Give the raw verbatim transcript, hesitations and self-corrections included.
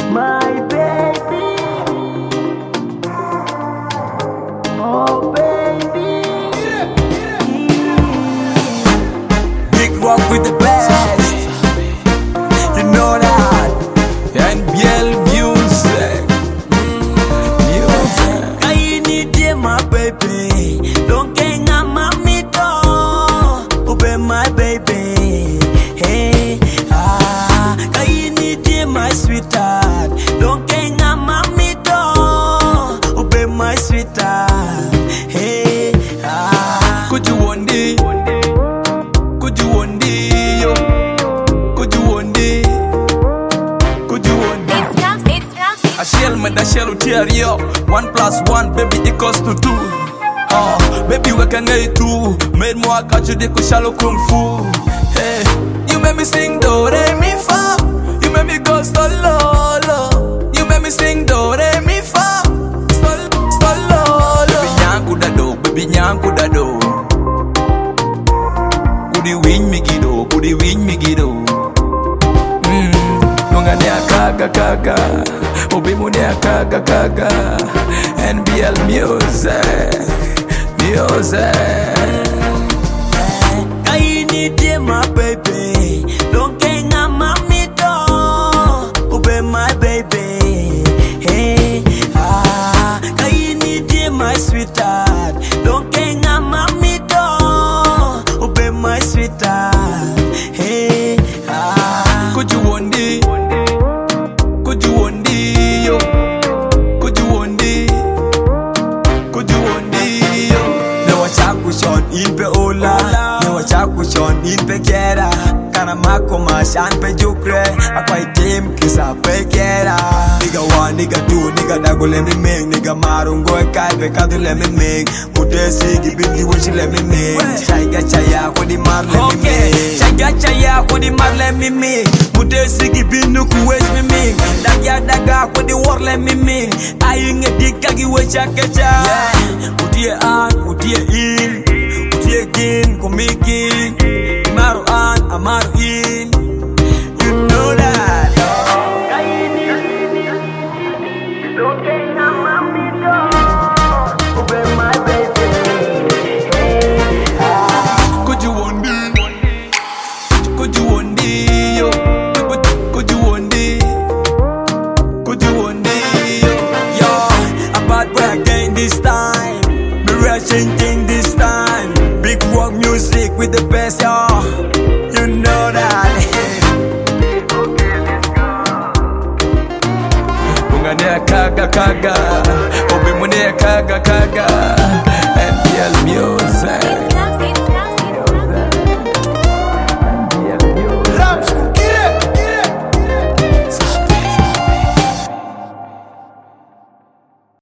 my baby. Oh baby. Big rock with the best. You know that. N B L music. Music. I need you, my baby. Don't get on my door. Obey my baby. Hey, ah, I need you, my sweetheart. Don't get on my door. Obey my sweetheart. Hey, ah. Could you one day? Could you one day? Yo. Could you one day? Could you one day? It's Rams, it's Rams, I shall me the shell tear yo. One plus one, baby, equals to two. Oh, baby, we can get two. Made more catch you the shallow kung fu. Hey, you make me sing do re mi fa. You make me go solo lo. You make me sing do re mi fa. Solo solo lo. Baby nyangu da do, baby nyangu da do. Kudi win me gido, kudi win me gido. Mm, nunga ne akaga kaga. Obi mu ne akaga kaga. N B L music, music. I need you, my baby. Don't get on my door. Obey my baby. Hey, ah, I need you, my sweetheart. Don't get on my door. Obey my sweetheart. Hey, ah. Could you one day? Could you one day? Yo. Could you one day? Could you one day? Yo. Newa chaku shon inpe ola, newa chaku shon inpe kera. Kana mako mashan pe jukre, akwa itim kisa pe kera. Nigga one, nigga two, nigga dago let me make, nigga marungo e kai pe kadu let me make. Mutesi gibindi wishi let me make. Chaiga chaya kodi mar let me make. Chaiga chaya kodi mar let me make. Mutesi gibindi kuwesh me make. Daga daga kodi war let me make. Ayinge dika giwecha kecha. Utie an, utie in, utie gin, komiki. Amaru an, amaru in. You know that. Don't get on my door. Obey my baby. Hey, ah. Could you one day? Could you one day? Yo. Could, could you one day? Could you one day? Yo. Yo, a bad boy again this time. Me rushing thing this time. Big rock music with the best, yo. You know that. Nunga ne akaga kaga.